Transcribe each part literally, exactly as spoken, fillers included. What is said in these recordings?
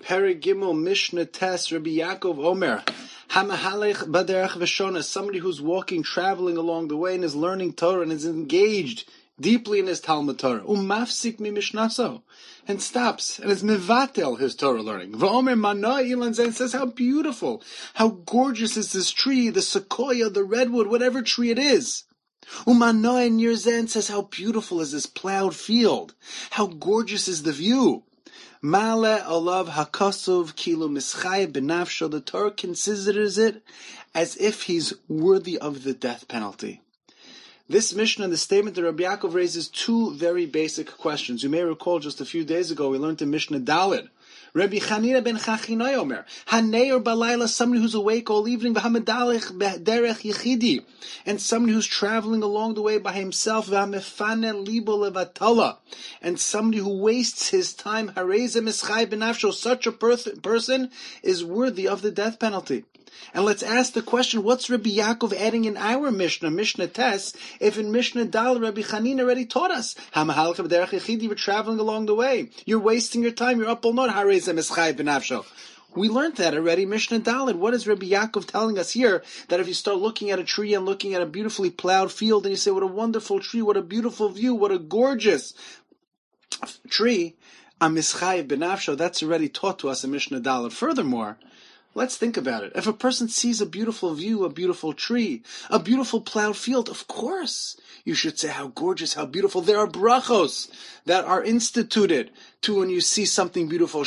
Perek Gimel Mishnah Tes Rabbi Yaakov Omer Hamahalech Baderech Veshona, somebody who's walking, traveling along the way and is learning Torah and is engaged deeply in his Talmud Torah. Umafsik mi Mishnaso, and stops and is mevatel his Torah learning. V'omer Manoah Ilan Zain, says how beautiful, how gorgeous is this tree, the sequoia, the redwood, whatever tree it is. Umanoah Nir Zain, says how beautiful is this plowed field, how gorgeous is the view. Male olav hakasuv kilo mischay benafsho. The Torah considers it as if he's worthy of the death penalty. This Mishnah and the statement that Rabbi Yaakov raises two very basic questions. You may recall just a few days ago we learned in Mishnah Daled. Rabbi Chanina ben Chachinai Omer, Haneir balayla, somebody who's awake all evening, v'hamedalech derech yichidi, and somebody who's traveling along the way by himself, v'hamefane libo levatala, and somebody who wastes his time, hareze mischai benafsho, such a person is worthy of the death penalty. And let's ask the question, what's Rabbi Yaakov adding in our Mishnah, Mishnah Tes, if in Mishnah Dal, Rabbi Chanina already taught us, you're traveling along the way, you're wasting your time, you're up all night, we learned that already, Mishnah Daled. What is Rabbi Yaakov telling us here? That if you start looking at a tree and looking at a beautifully plowed field, and you say, what a wonderful tree, what a beautiful view, what a gorgeous tree, that's already taught to us in Mishnah Daled. Furthermore, let's think about it. If a person sees a beautiful view, a beautiful tree, a beautiful plowed field, of course, you should say how gorgeous, how beautiful. There are brachos that are instituted to when you see something beautiful.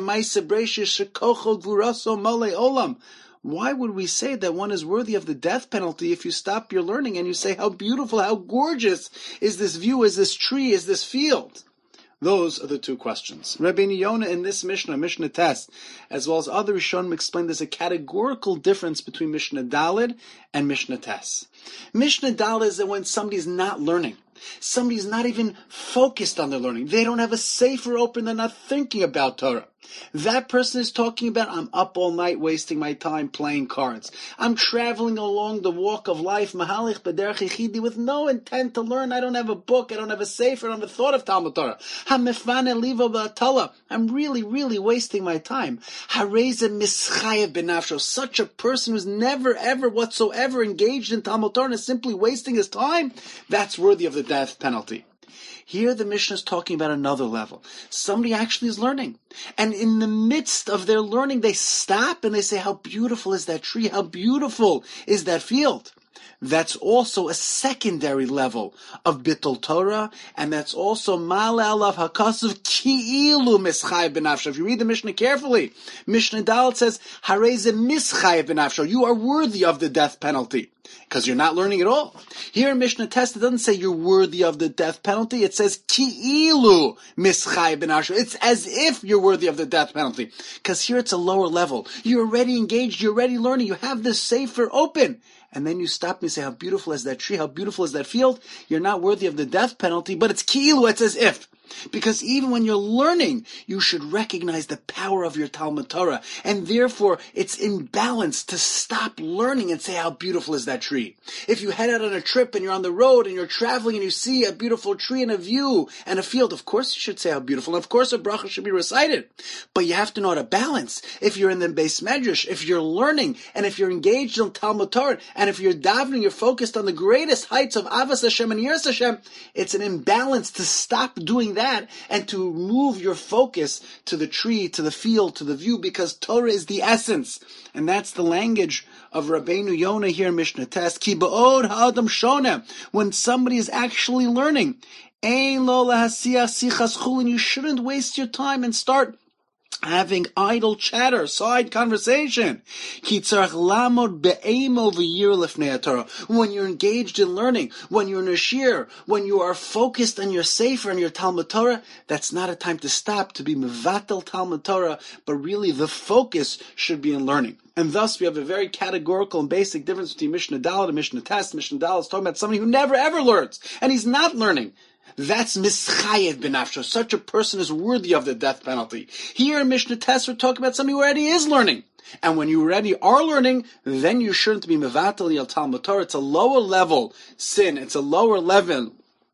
Why would we say that one is worthy of the death penalty if you stop your learning and you say how beautiful, how gorgeous is this view, is this tree, is this field? Those are the two questions. Rabbi Yonah in this Mishnah, Mishnah Tes, as well as other Rishonim explain there's a categorical difference between Mishnah Daled and Mishnah Tes. Mishnah Daled is that when somebody's not learning, somebody's not even focused on their learning, they don't have a sefer open, they're not thinking about Torah. That person is talking about, I'm up all night wasting my time playing cards. I'm traveling along the walk of life, mahalich b'derech yichidi, with no intent to learn. I don't have a book, I don't have a sefer, I don't have a thought of Talmud Torah. Hamefane livo b'atala. I'm really, really wasting my time. Hareze mischayev benafsho. Such a person who's never, ever, whatsoever engaged in Talmud Torah and is simply wasting his time, that's worthy of the death penalty. Here the Mishnah is talking about another level. Somebody actually is learning. And in the midst of their learning, they stop and they say, how beautiful is that tree? How beautiful is that field? That's also a secondary level of Bittul Torah, and that's also Ma'ale alav hakasuv ki'ilu mischai benafsho. If you read the Mishnah carefully, Mishnah Daled says, Hareze mischai benafsho. You are worthy of the death penalty. Because you're not learning at all. Here in Mishnah Tes, it doesn't say you're worthy of the death penalty. It says ki'ilu mischai benafsho. It's as if you're worthy of the death penalty. Because here it's a lower level. You're already engaged. You're already learning. You have this sefer open. And then you stop and say, how beautiful is that tree? How beautiful is that field? You're not worthy of the death penalty, but it's ki'ilu. It's as if. Because even when you're learning, you should recognize the power of your Talmud Torah. And therefore, it's imbalanced to stop learning and say, how beautiful is that tree? If you head out on a trip and you're on the road and you're traveling and you see a beautiful tree and a view and a field, of course you should say how beautiful. And of course a bracha should be recited. But you have to know how to balance. If you're in the Beis Medrash, if you're learning, and if you're engaged in Talmud Torah, and if you're davening, you're focused on the greatest heights of Avas Hashem and Yiras Hashem, it's an imbalance to stop doing that and to move your focus to the tree, to the field, to the view, because Torah is the essence. And that's the language of Rabbeinu Yonah here in Mishnah Tes. Ki ba'od ha'adam shoneh. When somebody is actually learning, ein lo lahasiyach sichas chulin, you shouldn't waste your time and start having idle chatter, side conversation. When you're engaged in learning, when you're in a shir, when you are focused on your sefer and your Talmud Torah, that's not a time to stop, to be mevatel Talmud Torah, but really the focus should be in learning. And thus we have a very categorical and basic difference between Mishnah Daled and Mishnah Tes. Mishnah Daled is talking about somebody who never ever learns, and he's not learning. That's mischayev benafsho. Such a person is worthy of the death penalty. Here in Mishnah Tes, we're talking about somebody who already is learning. And when you already are learning, then you shouldn't be mevatel yal Talmud Torah. It's a lower level sin. It's a lower level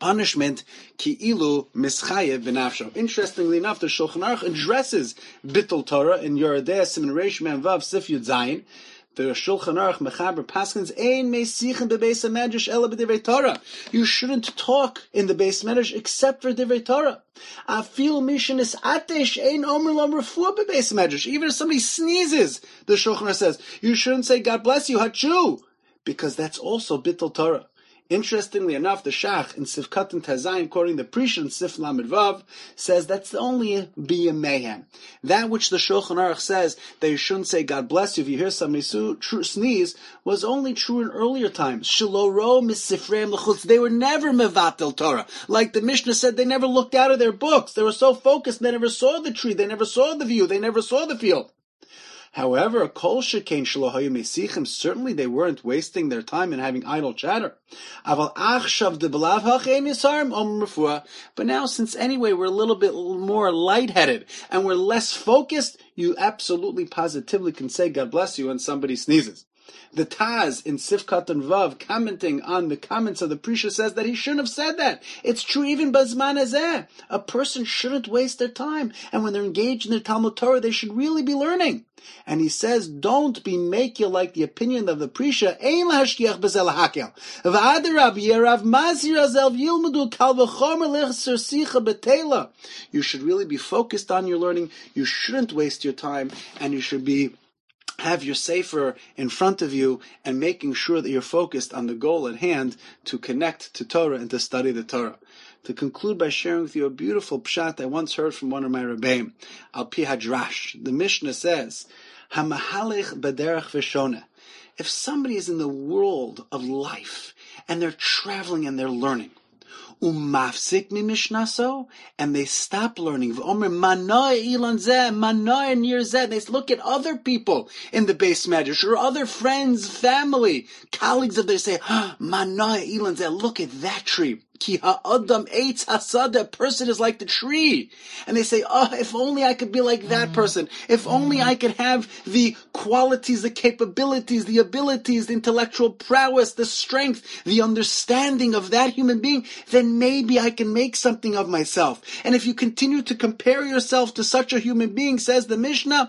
punishment, ki'ilu mischayev b'nafsho. Interestingly enough, the Shulchan Aruch addresses bittul Torah in Yoredeh Siman Reish Mem Vav Sif Yud Zayin. The Shulchan Aruch Mechaber Paskins Ein Meisichen beBeis HaMedrash Ela b'Divrei Torah. You shouldn't talk in the Beis Medrash except for Divrei Torah. Afil Mishin is Atesh Ein Omer Lam Refuah beBeis HaMedrash. Even if somebody sneezes, the Shulchan Aruch says you shouldn't say God bless you Hachu, because that's also bittul Torah. Interestingly enough, the Shach in Sifkat and Tazayin, quoting the Prisha in Sif Lamed Vav, says that's the only Biyah Mayhem. That which the Shulchan Aruch says that you shouldn't say God bless you if you hear somebody su- tr- sneeze was only true in earlier times. Shaloro misifreim l'chutz. They were never mevatel Torah. Like the Mishnah said, they never looked out of their books. They were so focused, they never saw the tree, they never saw the view, they never saw the field. However, kol shekain shelo mesichim, certainly they weren't wasting their time in having idle chatter. Aval achshav debelav hachem yisarm om refuah. But now, since anyway we're a little bit more lightheaded and we're less focused, you absolutely positively can say God bless you when somebody sneezes. The Taz in Sifkat and Vav, commenting on the comments of the Prisha, says that he shouldn't have said that. It's true even Bazman Hazeh. A person shouldn't waste their time, and when they're engaged in their Talmud Torah, they should really be learning. And he says, don't be makil like the opinion of the Prisha. Ein lahashkiach bezel hakel. V'adarab yerav mazir azel v'yilmudu kal v'chomer lechser sicha betela. You should really be focused on your learning. You shouldn't waste your time, and you should be have your sefer in front of you and making sure that you're focused on the goal at hand to connect to Torah and to study the Torah. To conclude by sharing with you a beautiful pshat I once heard from one of my Rebbeim, Al Pi Hadrash. The Mishnah says, Hamahalech b'derech v'shoneh. If somebody is in the world of life and they're traveling and they're learning, umafsik mi mishnaso, and they stop learning. V'omer manoy ilan zeh, manoy near zeh. They look at other people in the Beis Medrash or other friends, family, colleagues of theirs. Say, manoy ilan zeh. Look at that tree. Ki ha'adam eitz hasada. A person is like the tree. And they say, oh, if only I could be like that person. If only I could have the qualities, the capabilities, the abilities, the intellectual prowess, the strength, the understanding of that human being, then maybe I can make something of myself. And if you continue to compare yourself to such a human being, says the Mishnah,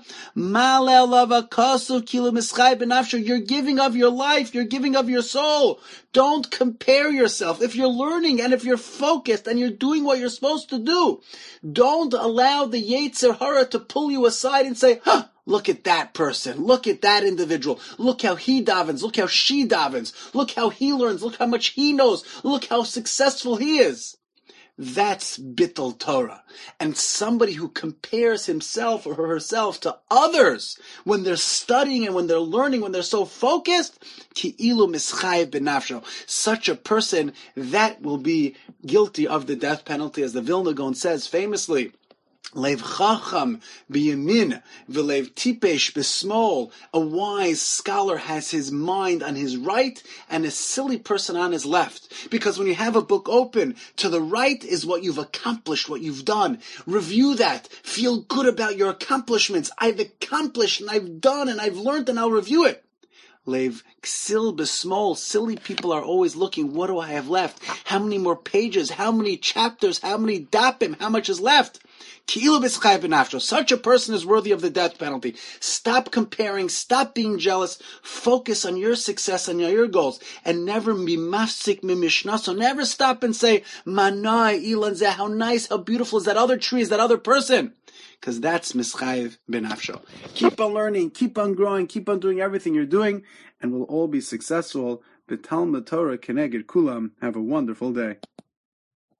you're giving of your life, you're giving of your soul. Don't compare yourself. If you're learning and if you're focused and you're doing what you're supposed to do, don't allow the Yetzer Hara to pull you aside and say, huh, look at that person. Look at that individual. Look how he davens. Look how she davens. Look how he learns. Look how much he knows. Look how successful he is. That's bittul Torah. And somebody who compares himself or herself to others when they're studying and when they're learning, when they're so focused, ki'ilu mischayev b'nafsho. Such a person, that will be guilty of the death penalty, as the Vilna Gaon says famously. Lev chacham b'yamin, v'lev tipesh b'smol. A wise scholar has his mind on his right and a silly person on his left. Because when you have a book open, to the right is what you've accomplished, what you've done. Review that. Feel good about your accomplishments. I've accomplished and I've done and I've learned and I'll review it. Lev ksil b'smol. Silly people are always looking, what do I have left? How many more pages? How many chapters? How many dapim? How much is left? Such a person is worthy of the death penalty. Stop comparing, stop being jealous, focus on your success and your goals, and never be mafsik mimishna. So never stop and say, Manai ilan zeh, how nice, how beautiful is that other tree, is that other person? Because that's mischayev b'nafsho. Keep on learning, keep on growing, keep on doing everything you're doing, and we'll all be successful. B'talmud Torah keneged kulam. Have a wonderful day.